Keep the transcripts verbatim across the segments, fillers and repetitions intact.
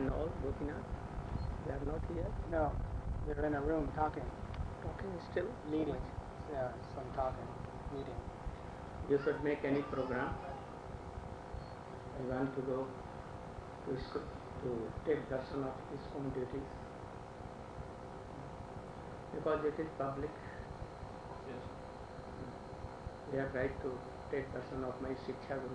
and all, Gopinath? They are not here? No, they're in a room talking. Talking still? Meeting. Yeah, some talking. Meeting. You should make any program. I want to go to school to take darshan of his own duties. Because it is public. Yes. They have right to take darshan of my Shiksha Guru.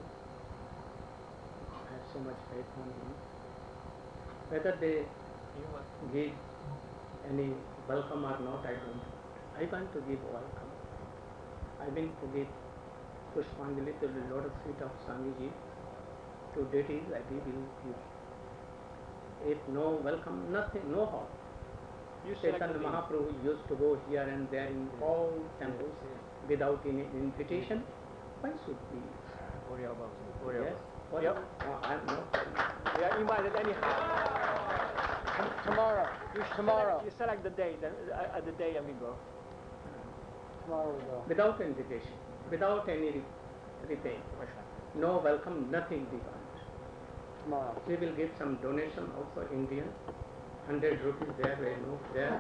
I have so much faith on him. Whether they give any welcome or not, I don't know. I want to give welcome. I want to give Pushpanjali to the lotus feet of Swamiji. To deities I will give. If no welcome, nothing, no harm. Chaitanya Mahaprabhu used to go here and there in all temples without any invitation. Why should we? Worry about it. Worry Yes. about Yep. Oh, I'm not. it. We are invited anyhow. Tomorrow. You Tomorrow. Select, you select the day, then uh, at the day and we go. Tomorrow we go. Without invitation, without any re- repay. No welcome, nothing we want. Tomorrow. We will give some donation also Indian. Hundred rupees there, we know there.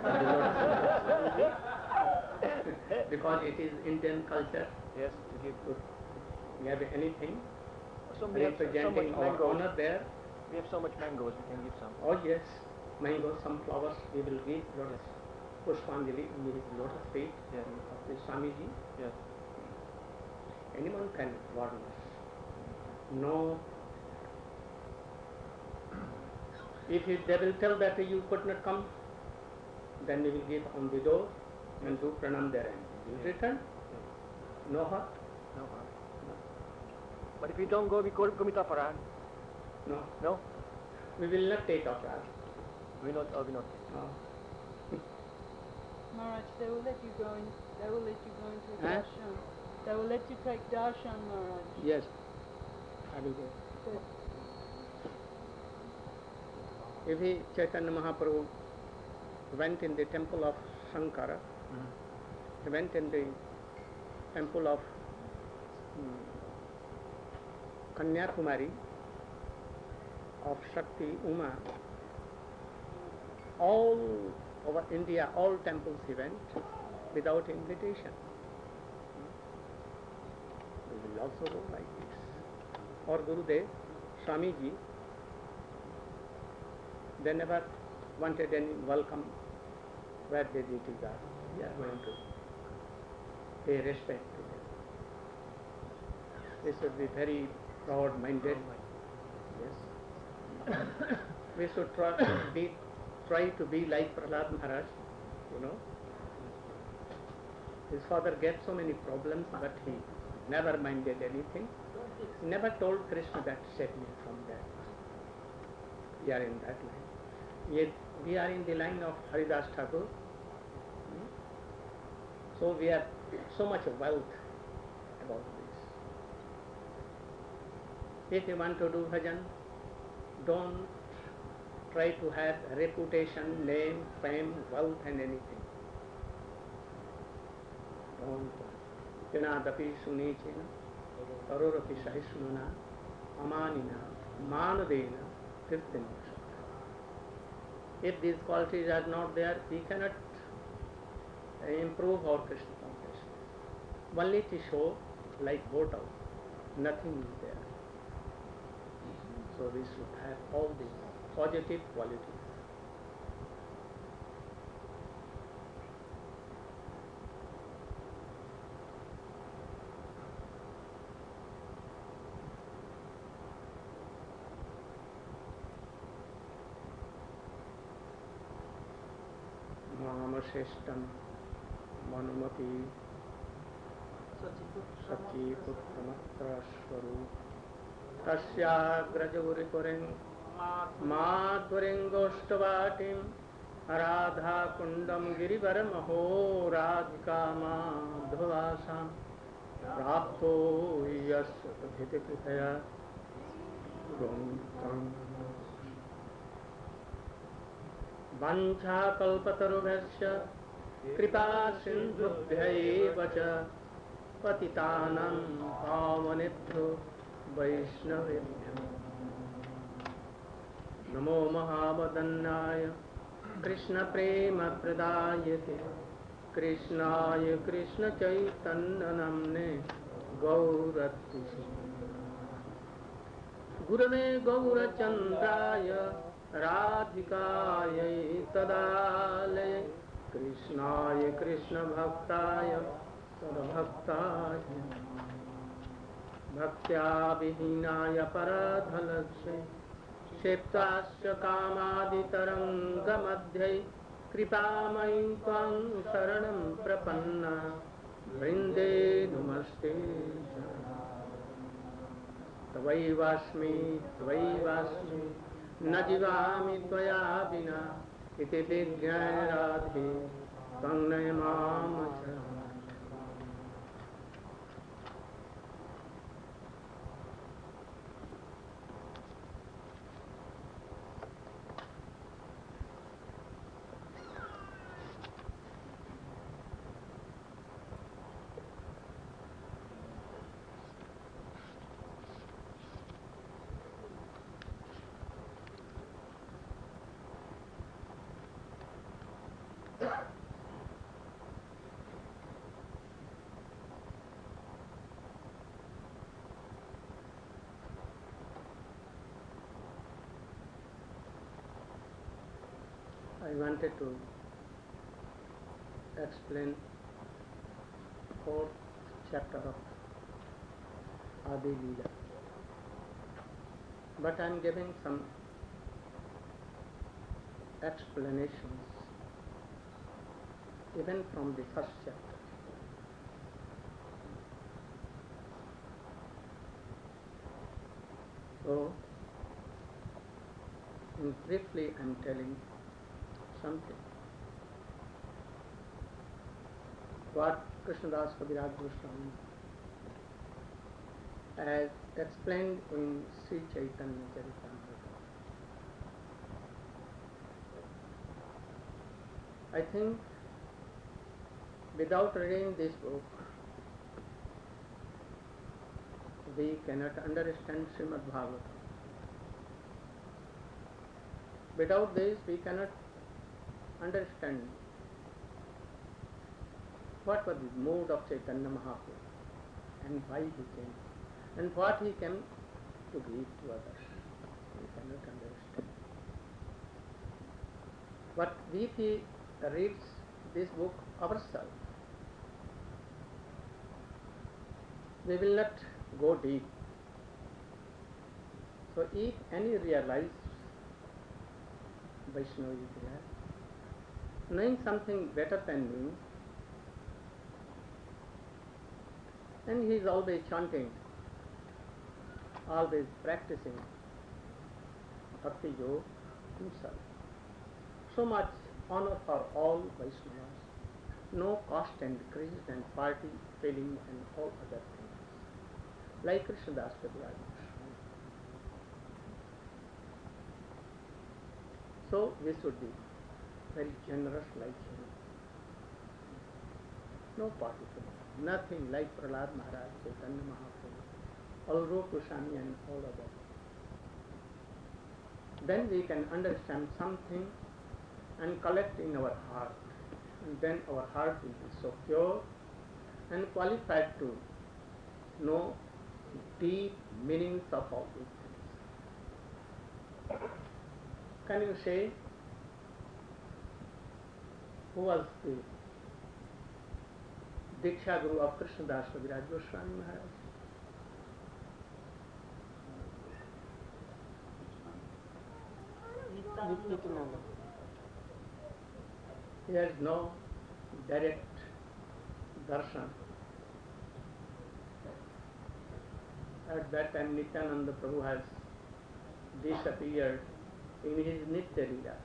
Because it is Indian culture. Yes, to give. To we have anything So we have so representing much our mangoes. honor there. We have so much mangoes, we can give some. Oh yes, mango, some flowers we will give. Lotus Pushpanjali in his lotus feet Yeah. of the Swamiji. Yes. Anyone can warn us. No. If it, they will tell that you could not come, then we will give on the door and do pranam there and we will return. No hurt. No harm. But if you don't go, we go commit aparad. No. No? We will not take offering. We not. Oh, we not. No. Maharaj, they will let you go in. They will let you go into the Huh? darshan. They will let you take darshan, Maharaj. Yes. I will go. But If he, Chaitanya Mahaprabhu went in the temple of Shankara, Mm-hmm. he went in the temple of um, Kanyakumari, of Shakti, Uma, all over India, all temples he went without invitation. We will also go like this. Or Gurudev, Swamiji, they never wanted any welcome where the deities are. We are going to pay respect to them. We should be very proud-minded. Yes. We should try to be, try to be like Prahlad Maharaj, you know. His father gave so many problems, but he never minded anything. He never told Krishna that save me from that. We are in that line. Yet we are in the line of Haridas Thakur. Hmm? So we have so much wealth about this. If you want to do bhajan, don't try to have reputation, name, fame, wealth and anything. Don't. Yanadapi sunichena, karorapi sahisnuna, amanina, manadena, kirtina. If these qualities are not there, we cannot improve our Krishna consciousness. Only to show like bottle, nothing is there. So we should have all these positive qualities. Mamasheshtam Manumati Sachiputtamatrashvaru Tasyagrajavuripuring Madhuringoštavatim Radha Kundam Girivaramaho Radhika Madhuvasam Prapto Yasvadhitikritaya Gomtam Vancha kalpatarubhasya kripa sindhubhya cha patitanam pavanebhyo vaishnavebhyo नमो महावदन्नाय कृष्णप्रेमप्रदायते कृष्णाय कृष्णचैतन्यनाम्ने गौरत्रिषे गुरवे गौरचन्द्राय राधिकायै तदालये कृष्णाय कृष्णभक्ताय सद्भक्ताय भक्त्या विहीनाय पराधलक्ष्ये क्षेप्ताश्च कामादितरङ्गमध्ये कृपामयी त्वां शरणं प्रपन्ना वृन्दे नमस्ते त्वयैवास्मि त्वयैवास्मि न जीवामि त्वया विना इति विज्ञाय राधे त्वं नय मां शरणम्। I wanted to explain fourth chapter of Adi Leela, but I am giving some explanations even from the first chapter. So, briefly I am telling something. What Krishnadas Kaviraj Goswami has explained in Sri Chaitanya Charitamrita. I think without reading this book, we cannot understand Srimad Bhagavatam. Without this, we cannot understand what was the mood of Chaitanya Mahaprabhu and why he came and what he came to give to others. We cannot understand. But if he reads this book ourselves, we will not go deep. So if any realized Vaishnava is there, knowing something better than me, and he is always chanting, always practicing Bhakti Yoga himself. So much honor for all Vaishnavas, no caste and creed and party feeling and all other things, like Krishnadas Kaviraj. So we should be very generous like him. No party feeling, nothing like Prahlad Maharaj, Chaitanya Mahaprabhu, Alrup Goswami and all others. Then we can understand something and collect in our heart, and then our heart will be so pure and qualified to know deep meanings of all these things. Can you say who was the Diksha Guru of Krishnadas Kaviraj Goswami Maharaj? Nityananda. He has no direct darshan. At that time Nityananda Prabhu has disappeared in his Nitya Leela.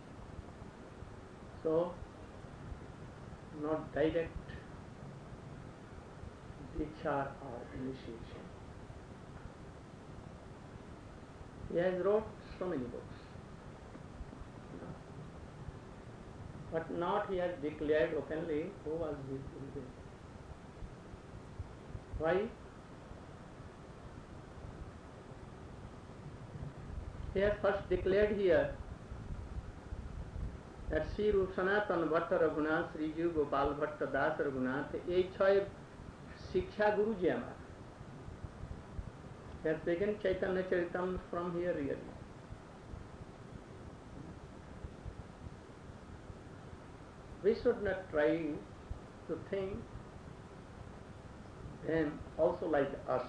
So, not direct Diksha or initiation. He has wrote so many books, but not he has declared openly who was his Gurudev. Why? He has first declared here that Sri Rup Sanatan Bhatta Raghunath, Sri Jiv Gopal Bhatta Das Raghunath, এই ছয় শিক্ষা গুরুজি আমার. He has taken Chaitanya Charitamrita from here really. We should not try to think them also like us.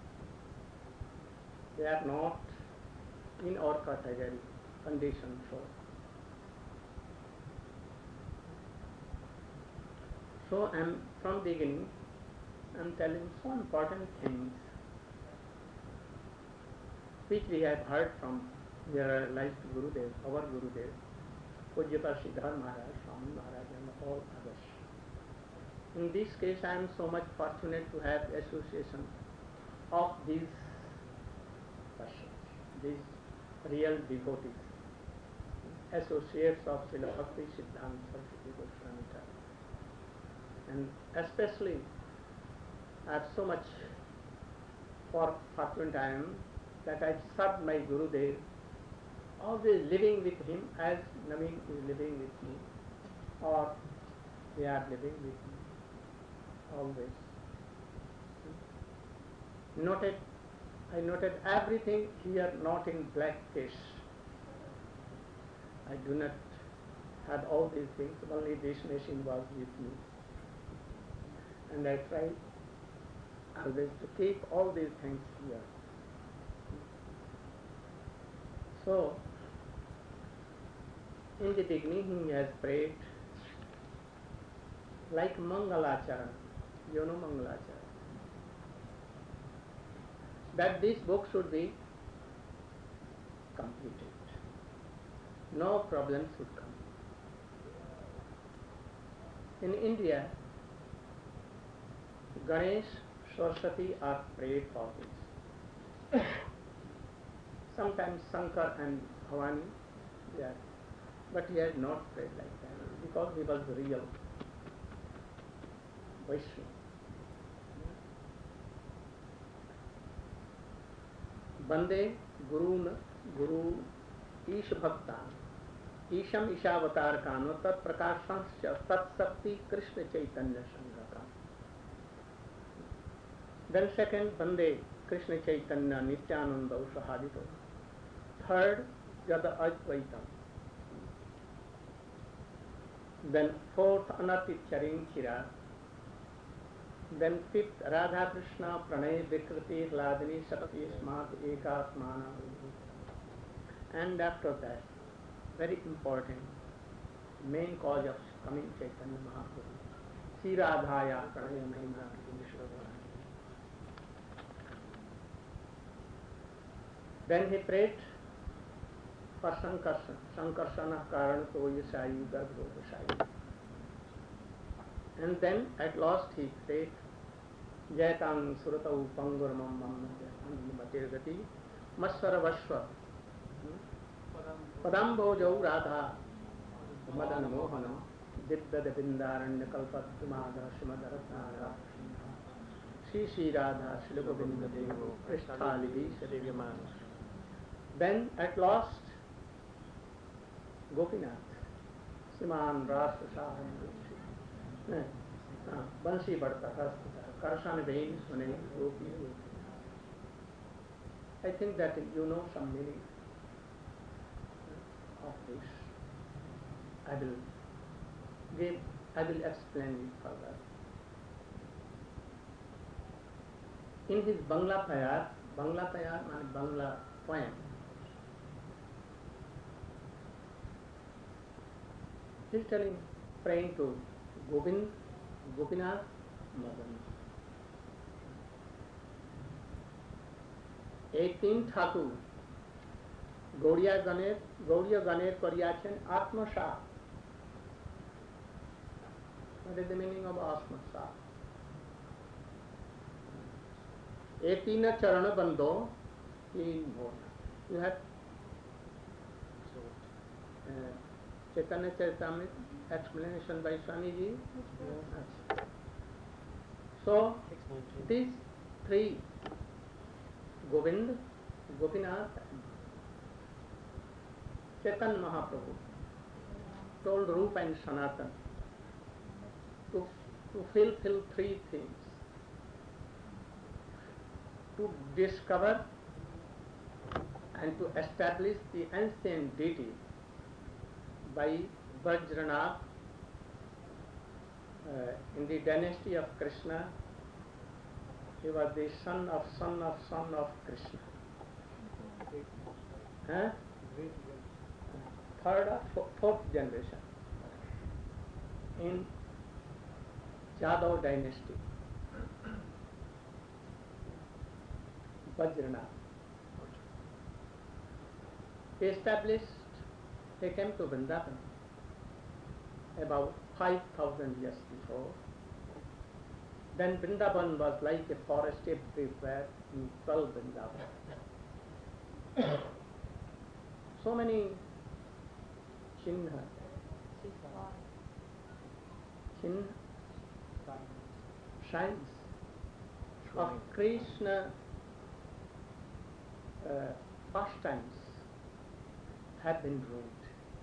They are not in our category, condition. So, so I am from beginning. I am telling so important things which we have heard from their realized Gurudev, our Gurudev, Pujyapad Siddhar Maharaj, Swami Maharaj and all others. In this case I am so much fortunate to have association of these persons, these real devotees, associates of Srila Bhakti Siddhanta Saraswati Goswami Thakur. And especially I have so much for fortunate I am that I served my Gurudev, always living with him as Naveen is living with me, or they are living with me, always. Noted, I noted everything here not in black case. I do not have all these things, only this machine was with me. And I try always to keep all these things here. So, in the beginning he has prayed like Mangalacharana, you know Mangalacharana, that this book should be completed. No problem should come. In India, Ganesh, Saraswati are prayed for this. Sometimes Shankar and Bhavani, yeah, but he has not prayed like that because he was real Vaishnava. Bande Gurun Guru Ish Bhaktan Isham Ishavatar Kano Tat Prakashansya Tat Sakti Krishna Chaitanya Sangha. Then second, Bande Krishna Chaitanya Nityananda Usahadito. Third, Yada Advaitam. Then fourth, Anati Charing Chira. Then fifth, Radha Krishna Pranay Vikriti Ladini Sakti Smat Ekasmana. And after that, very important, main cause of coming Chaitanya Mahaprabhu, Sri Radhaya Pranay Mahima Vishwavara. Then he prayed for Sankarsana, Sankarsana Karan Toya Sai Garbhoga Sai. And then at last he prayed Jaitam Suratau Pangurmam Matirgati Masvaravashva Padambojau Radha Madan Mohanam Diddad Bindaranya Kalpatmada Srimadaratnara Sri Sri Radha Srila Govinda Devo Krishthalidhi Sadevyamana. Then at last Gopinath Siman Rasa Sahan Bansi Bharta Rasta Karshan Vein Sune Gopi. I think that you know some meaning of this. I will give, I will explain it further. In his Bangla Payar, Bangla Payar and Bangla poem, he is telling, praying to Govind, Gopinath, Madan. eighteen Thakur, Gauriya Ganer, Gauriya Ganer Koriyachen Atmasha. What is the meaning of Atmasha? eighteen Charana Bando, in more. You have uh, Chaitanya Charitamrita explanation by Swamiji. Yes. So, these three, Govind, Gopinath, Chaitanya Mahaprabhu told Rupa and Sanatana to, to fulfill three things. To discover and to establish the ancient deity by Vajranath uh, in the dynasty of Krishna. He was the son of son of son of Krishna. Huh? Third or fo- fourth generation in Yadav dynasty. Vajranath. He established, he came to Vrindavan about five thousand years before. Then Vrindavan was like a forest everywhere in twelve Vrindavan. So many chinna, chinna, shrines of Krishna uh, pastimes have been ruined.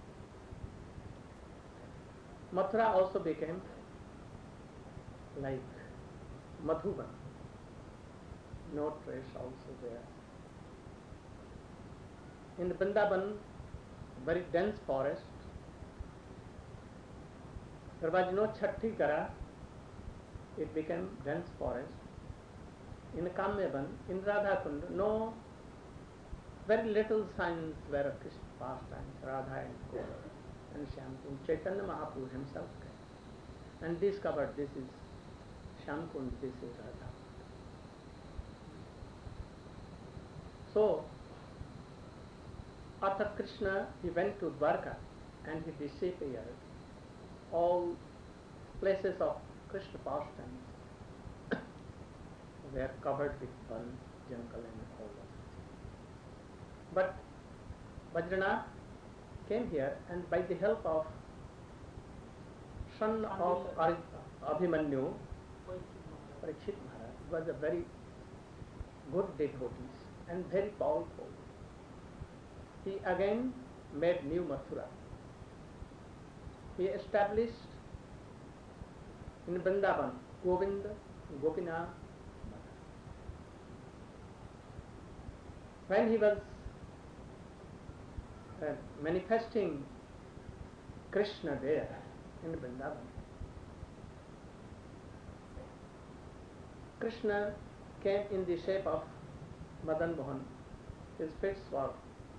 Mathura also became like Madhuban. No trace also there. In the Vrindavan, very dense forest, there was no Chatti Kara, it became dense forest. In Kamyavan, in Radhakund, no, very little signs were of Krishna pastimes, Radha and Gopa and Shyamkund. Chaitanya Mahaprabhu himself came and discovered this is Shyamkund, this is Radha. So, after Krishna, he went to Dwarka and he disappeared. All places of Krishna pastimes were covered with fern, jungle and all that. But Vajranath came here and by the help of son of Ar- Abhimanyu, Parikshit Maharaj was a very good devotee and very powerful. He again made new Mathura. He established in Vrindavan Govinda, Gopinath. When he was uh, manifesting Krishna there in Vrindavan, Krishna came in the shape of Madan Mohan. His face was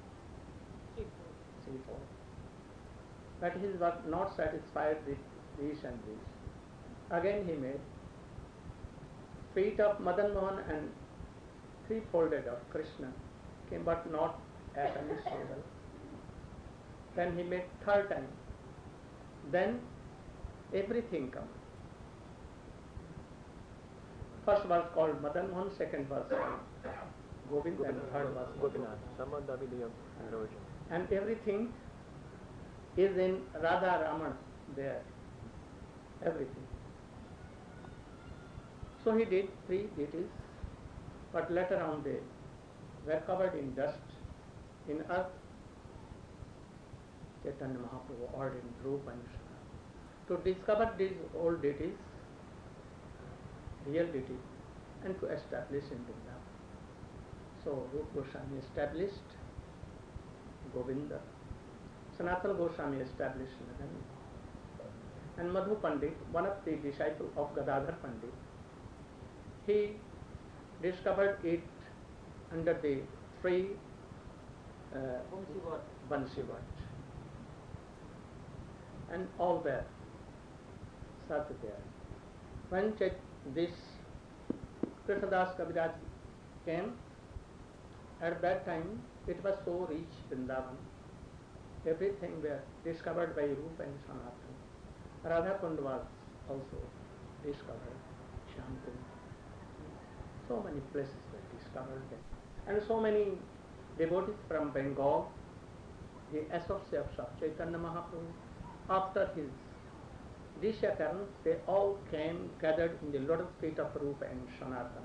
seafood. But he was not satisfied with these and these. Again he made feet of Madan Mohan and three-folded of Krishna came, but not at any stable. Then he made third time. Then everything comes. First was called Madan Mohan, second was called Govind, and third was Gopinath. Samadhavidiyam version. And everything is in Radha Raman there. Everything. So he did three deities, but later on they were covered in dust, in earth. Chaitanya Mahaprabhu ordered Dhruva and Shana to discover these old deities, real deities, and to establish in Vrindavan. So Rupa Goswami established Govinda, Sanatana Goswami established Madan, and Madhu Pandit, one of the disciples of Gadadhar Pandit, he discovered it under the three uh, Bansivat. And all were sat there. When this Krishnadas Kaviraj came, at that time it was so rich Vrindavan. Everything were discovered by Rupa and Sanatana. Radhakund was also discovered, Shyamkund. So many places were discovered there. And so many devotees from Bengal, the associates of Chaitanya Mahaprabhu, after his disappearance, they all came gathered in the lotus feet of Rupa and Sanatana.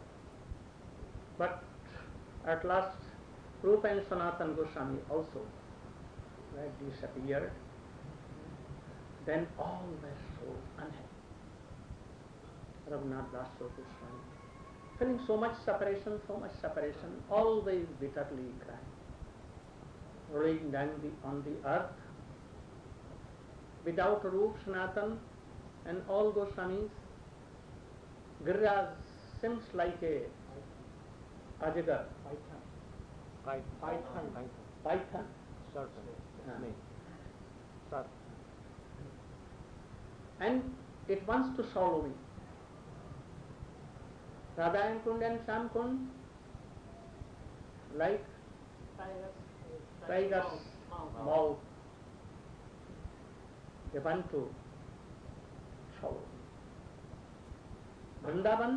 But at last, Rupa and Sanatana Goswami also were disappeared. Then all were so unhappy. Raghunath Das Goswami, feeling so much separation, so much separation, always bitterly crying, rolling down the, on the earth, without Rup, Sanatan, and all Goswamis. Giriraj seems like a Ajagar, Python. Python. python. Serpent. Ah. Snake. Serpent. And it wants to swallow me. Radha Kund and Shyam Kund, like tiger's mouth, they want to swallow me. Vrindavan,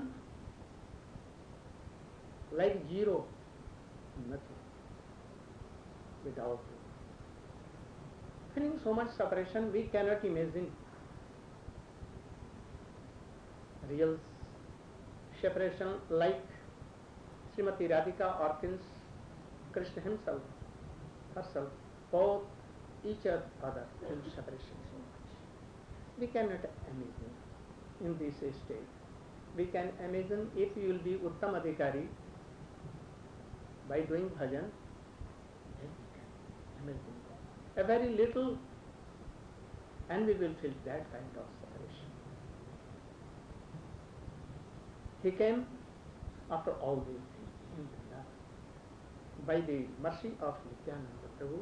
like zero, nothing, without you. Feeling so much separation, we cannot imagine real separation like Srimati Radhika or Prince Krishna himself, herself, both each other in separation so much. We cannot imagine in this state. We can imagine if you will be Uttam Adhikari by doing bhajan, then we can imagine a very little, and we will feel that kind of separation. He came after all these things in Vrindavan by the mercy of Nityananda Prabhu.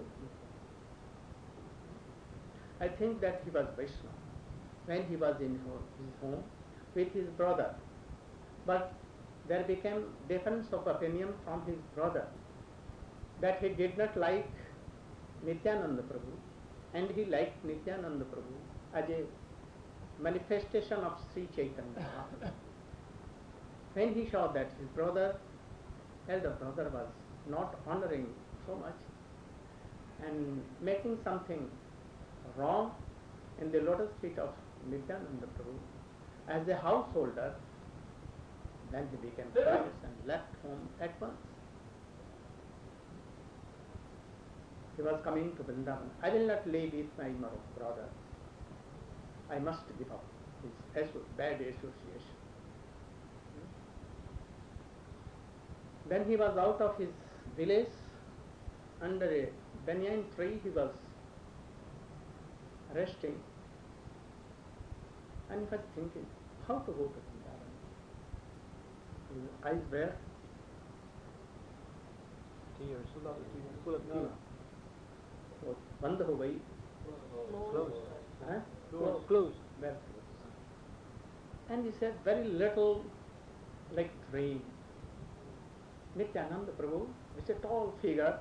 I think that he was Vaishnava when he was in his home with his brother, but there became difference of opinion from his brother that he did not like Nityananda Prabhu and he liked Nityananda Prabhu as a manifestation of Sri Chaitanya. When he saw that his brother, elder brother, was not honoring so much and making something wrong in the lotus feet of Nityananda Prabhu, as a householder, then he became furious and left home at once. He was coming to Vrindavan. I will not live with my brother. I must give up his bad association. Then he was out of his village, under a banyan tree he was resting, and he was thinking how to go to Vrindavan. His eyes were Tears. Full of tears. Full of no, tears. वो बंद हो गई, Closed. हाँ? Closed. Closed. Very close. And he said very little like dream. Nityananda Prabhu, which is a tall figure,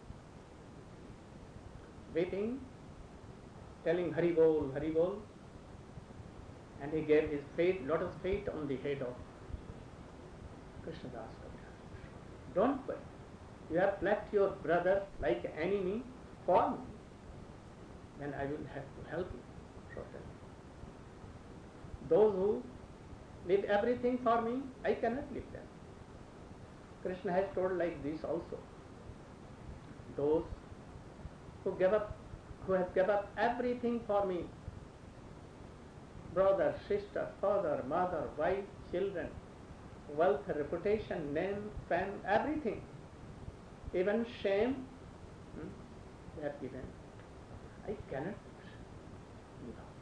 weeping, telling Hari Bol, Hari Bol, and he gave his feet, lotus feet on the head of Krishnadas Kaviraj. Don't worry, you have left your brother like enemy for me, then I will have to help you. Certainly. Those who leave everything for me, I cannot leave them. Krishna has told like this also. Those who give up, who have given up everything for me, brother, sister, father, mother, wife, children, wealth, reputation, name, fame, everything, even shame, hmm, they have given. I cannot give up.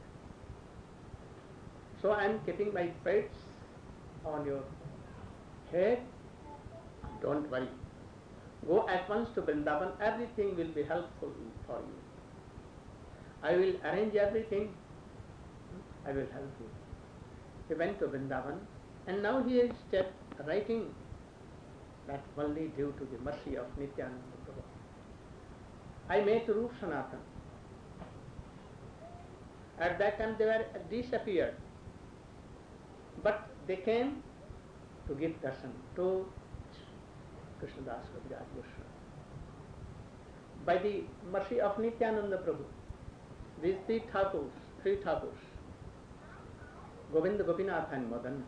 So I am keeping my faith on your head. Don't worry. Go at once to Vrindavan. Everything will be helpful for you. I will arrange everything. I will help you. He went to Vrindavan, and now he is just writing that only due to the mercy of Nityananda Prabhu. I met Rup Sanatan. At that time they were disappeared, but they came to give darshan to Krishnadas Kaviraj Goswami. By the mercy of Nityananda Prabhu, these three Thakurs, three Thakurs, Govinda, Gopinath and Madan,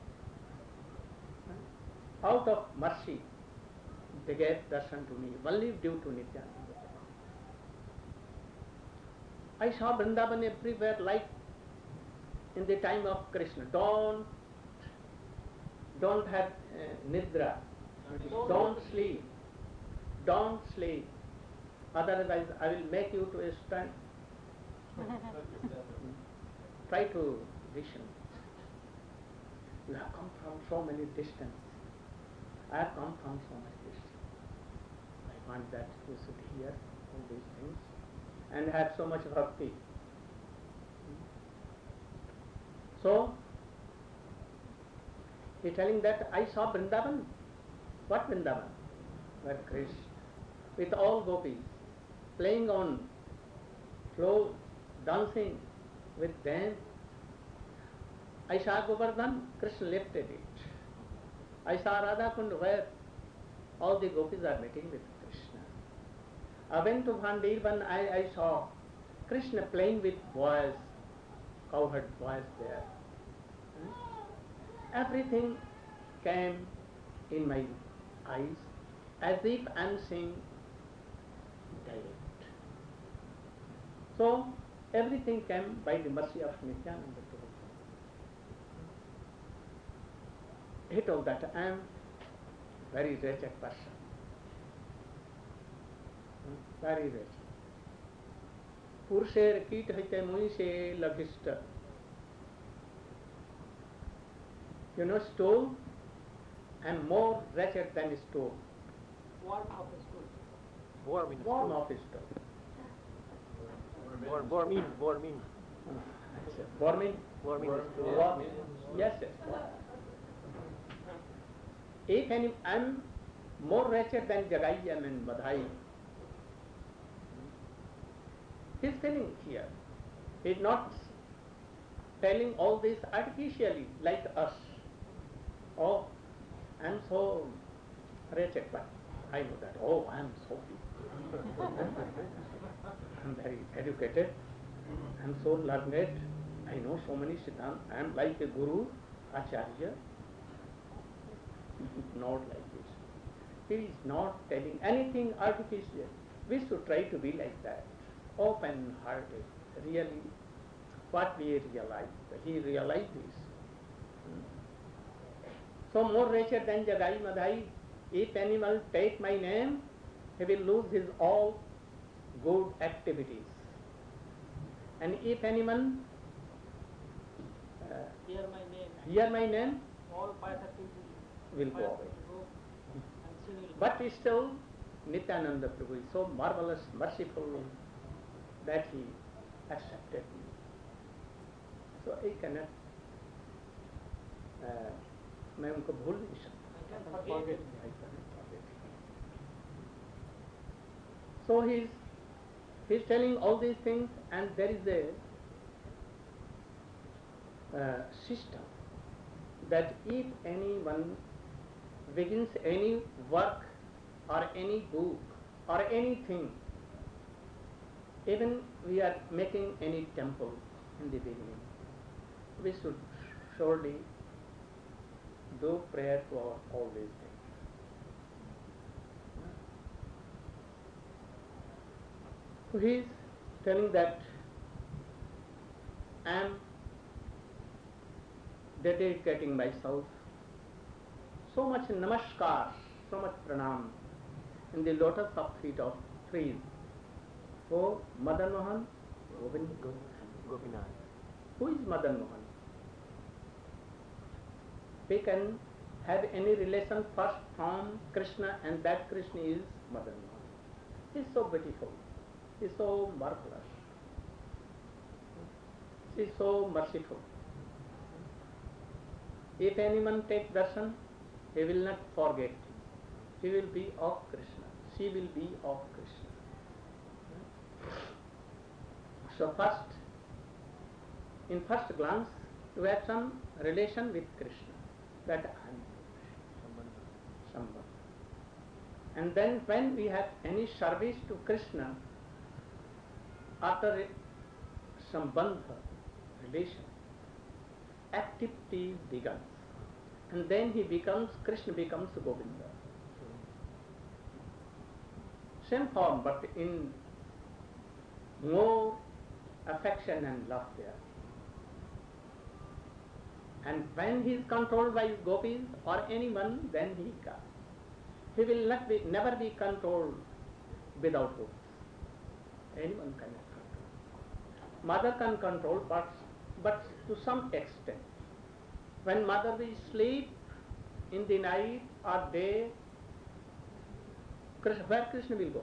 out of mercy, they gave darshan to me, only due to Nityananda Prabhu. I saw Vrindavan everywhere like in the time of Krishna. Don't, don't have uh, nidra. Don't sleep. Don't sleep. Otherwise, I will make you to stand. Try to listen. You have come from so many distance. I have come from so much distance. I want that you should hear all these things and have so much bhakti. So, he telling that I saw Vrindavan. What Vrindavan? Where Krishna, with all gopis, playing on floor, dancing with them. I saw Govardhan, Krishna lifted it. I saw Radha Kund where all the gopis are meeting with Krishna. I went to Bhandirvan, I, I saw Krishna playing with boys, cowherd boys there. Hmm? Everything came in my eyes as if I am seeing direct. So everything came by the mercy of Nityananda Prabhu. He told that I am very wretched person. Hmm? Very wretched. Purusher kit haite muise laghishta. You know, stool? I am more wretched than stool. Warm of the school. Warm in the Warm school. of stool. Warm, warm in, warm in. Warm in? Warm in the school. Warm in. Yes, yes. If any, I am more wretched than Jagai and Madhai. He is telling here. He is not telling all this artificially like us. Oh, I am so wretched, but I know that. Oh, I am so big. I am very educated. I am so learned. I know so many siddhanta. I am like a guru, acharya. Not like this. He is not telling anything artificial. We should try to be like that. Open-hearted. Really, what we realize. He realized this. So more wretched than Jagai Madhai. If animal take my name, he will lose his all good activities. And if anyone uh, Hear my name. hear my name, All pious activities will go away. go and sin will But still, Nityananda Prabhu is so marvelous, merciful that he accepted me. So I cannot, uh, मैं उनको भूल नहीं सकता. I can forget. I cannot forget. So he is he is telling all these things, and there is a uh, system that if anyone begins any work or any book or anything, even we are making any temple in the beginning, we should surely do prayer to our all these things. So he is telling that I am dedicating myself so much namaskar, so much pranam in the lotus of feet of trees for Madan Mohan Govind. Gopinath. Who is Madan Mohan? We can have any relation first from Krishna, and that Krishna is Madan Mohan. He is so beautiful. He is so marvelous. He is so merciful. If anyone take darshan, he will not forget. He will be of Krishna. She will be of Krishna. So first, in first glance, to have some relation with Krishna. That I am Sambandha. And then when we have any service to Krishna, after a Sambandha relation, activity begins. And then he becomes, Krishna becomes Govinda. Same form, but in more affection and love there. And when he is controlled by his gopis or anyone, then he can. He will not be, never be controlled without gopis. Anyone cannot control. Mother can control, but, but to some extent. When mother will sleep in the night or day, Krishna, where Krishna will go?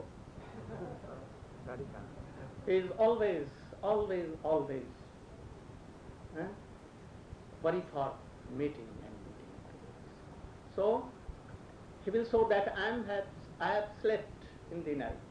He is always, always, always eh, worry for meeting and meeting. So he will show that I am have, I have slept in the night,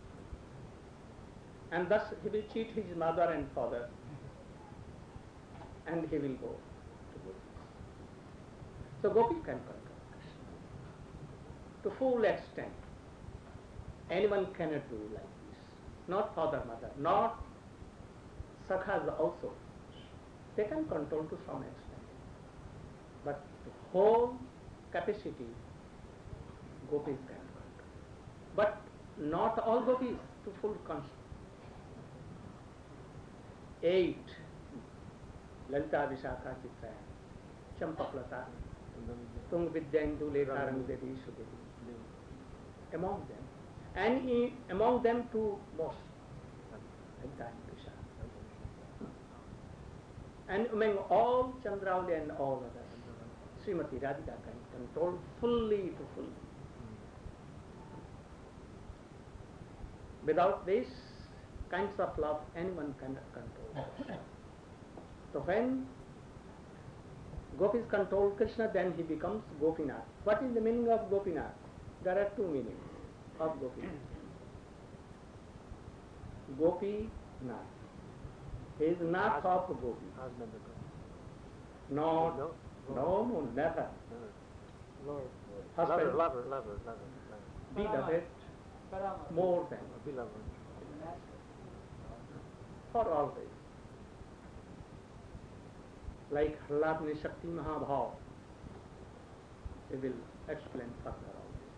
and thus he will cheat his mother and father, and he will go to gopis. So gopi can control Krishna to full extent. Anyone cannot do like this. Not father, mother, not sakhas also. They can control to some extent. But the whole capacity, gopis can control. But not all gopis to full conscience. Eight. Lalita Vishakha Chitra, Champaklata, Tung Vidyandu Lekharang Devi Sudevi. Among them. And he, among them two most. Lalita and Vishakha. And among all Chandrauli and all others, Srimati Radhika can control fully to fully. Without this kinds of love, anyone cannot control. So when gopis control Krishna, then he becomes Gopinath. What is the meaning of Gopinath? There are two meanings of Gopinath. Gopinath. He is Nath of Gopi. No, no, no, never. Lord. Husband, Lover, lover, lover, lover. beloved, more than, Beloved. for always. Like Hladni Shakti Mahabhav. We will explain further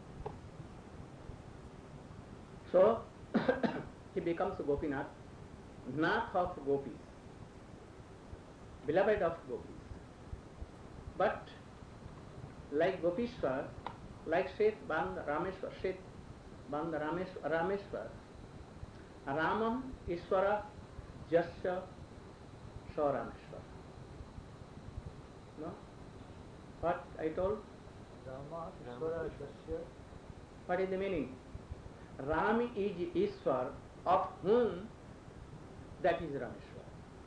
all this. So, he becomes Gopinath, Nath of Gopis, beloved of Gopis. But, like Gopishwar, like Shet Bandha Rameshwar, Shet Bandha Rameshwar, Rameshwar, Ramam Ishwara Jasya Saurameshwar. No? What I told? What is the meaning? Ram is Ishwar, of whom that is Rameshwar.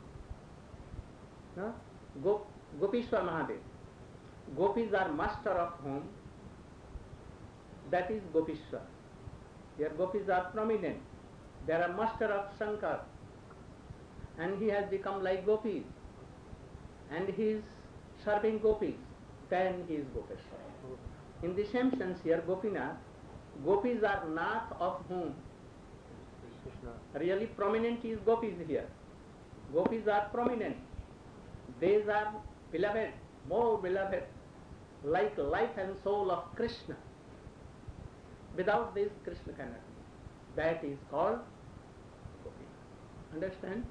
No? Go, Gopishwar Mahadev. Gopis are master of whom that is Gopishwar. Their gopis are prominent. They are master of Shankar. And he has become like gopis. And he is serving gopis. Then he is Gopeshwar. In the same sense here, Gopinath, gopis are Nath of whom really prominent is gopis here. Gopis are prominent. These are beloved, more beloved, like life and soul of Krishna. Without this, Krishna cannot be. That is called Gopi. Understand?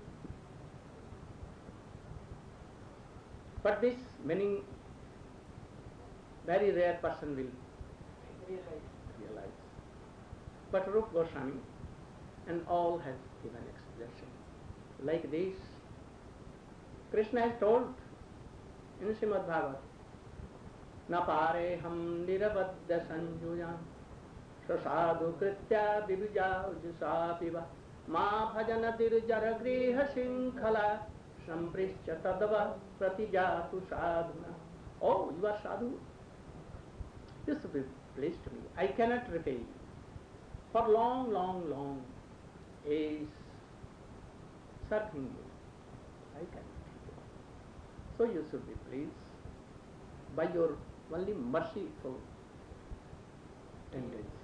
But this meaning, very rare person will realize. But Rupa Goswami and all has given explanation. Like this, Krishna has told in Srimad Bhagavad, Na pare ham nirabadya sanjuyam sasadu kritya vibhija ujisa piva ma bhajana dirjara griha shinkhala samprishya tadava pratijatu sadhuna. Oh, you are sadhu. This will be pleased to me. I cannot repay you. For long, long, long age serving you, I cannot repay. So you should be pleased by your only merciful tendency.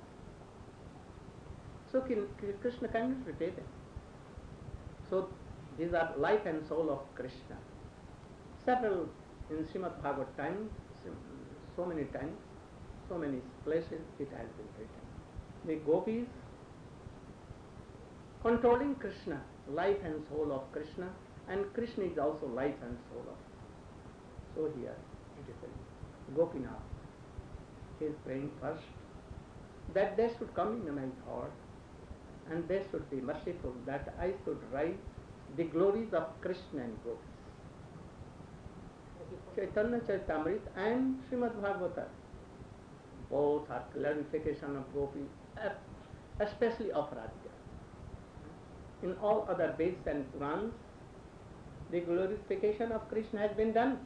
So Krishna cannot repay them. So these are life and soul of Krishna. Several in Srimad Bhagavad times, so many times, so many places it has been written. The gopis controlling Krishna, life and soul of Krishna, and Krishna is also life and soul of. So here it is a Gopinath. He is praying first that they should come in my thought and they should be merciful, that I should write the glories of Krishna and gopis. Chaitanya Charitamrita and Srimad Bhagavata both are clarification of Gopi, especially of Radhika. In all other Veds and Purans, the glorification of Krishna has been done.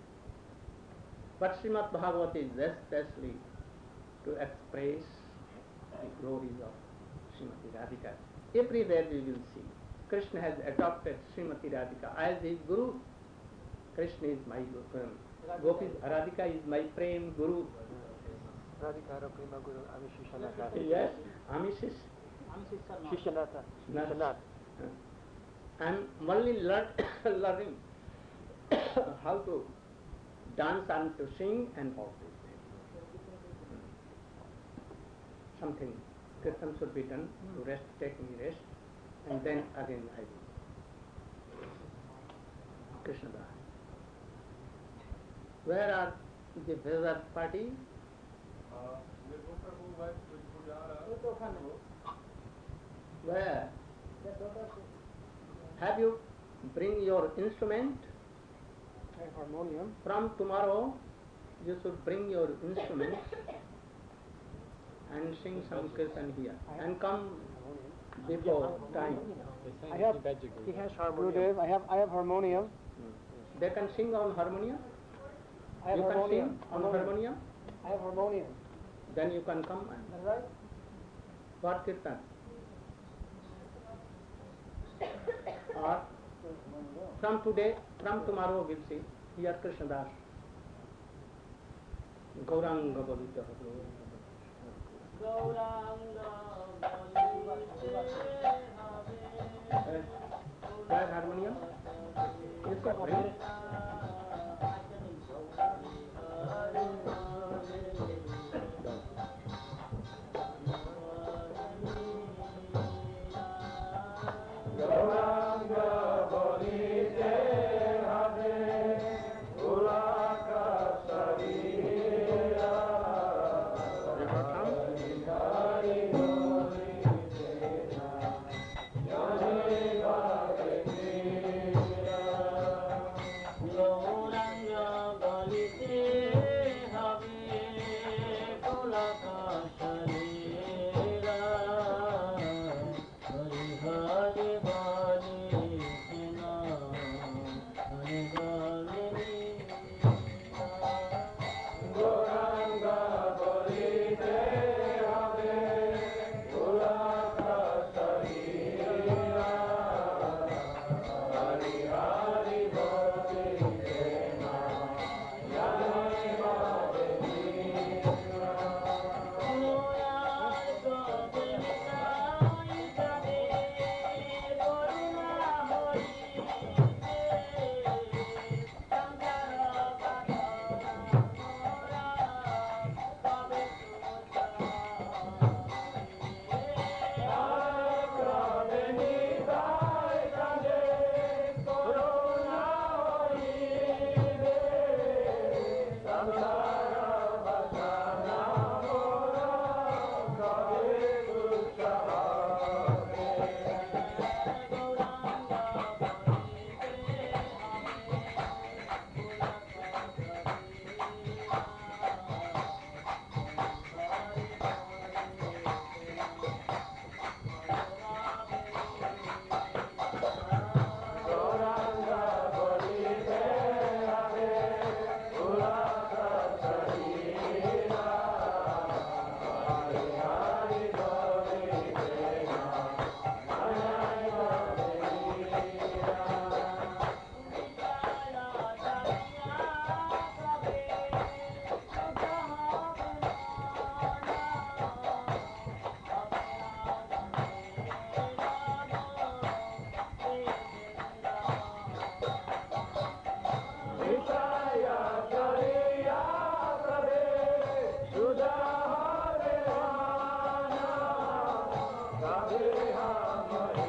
But Srimad Bhagavata is especially to express the glories of Srimati Radhika. Everywhere we will see Krishna has adopted Srimati Radhika as his Guru. Krishna is my Guru. Gopis, Radhika is my Prem Guru. Radhika Prema Guru, Ami Shishanatha. Yes, Ami Shish. Shishanatha. Shishanatha. I am only learn, learning how to dance and to sing and all these things. Something, kirtan should be done to rest, take me rest, and then again I will. Krishna Das. Where are the Vedar party? Where? Have you bring your instrument? And harmonium. From tomorrow, you should bring your instrument and sing some kirtan here and come before time. I have, He has harmonium. Gurudev, I have, I have harmonium. Hmm. They can sing on harmonium. I have You can harmonium. sing on harmonium. I have harmonium. Then you can come and Is that right? what kirtan? Or from today, from tomorrow we'll see. Here Krishna Das. Gauranga Balita. Where harmonium? You should bring it. Hare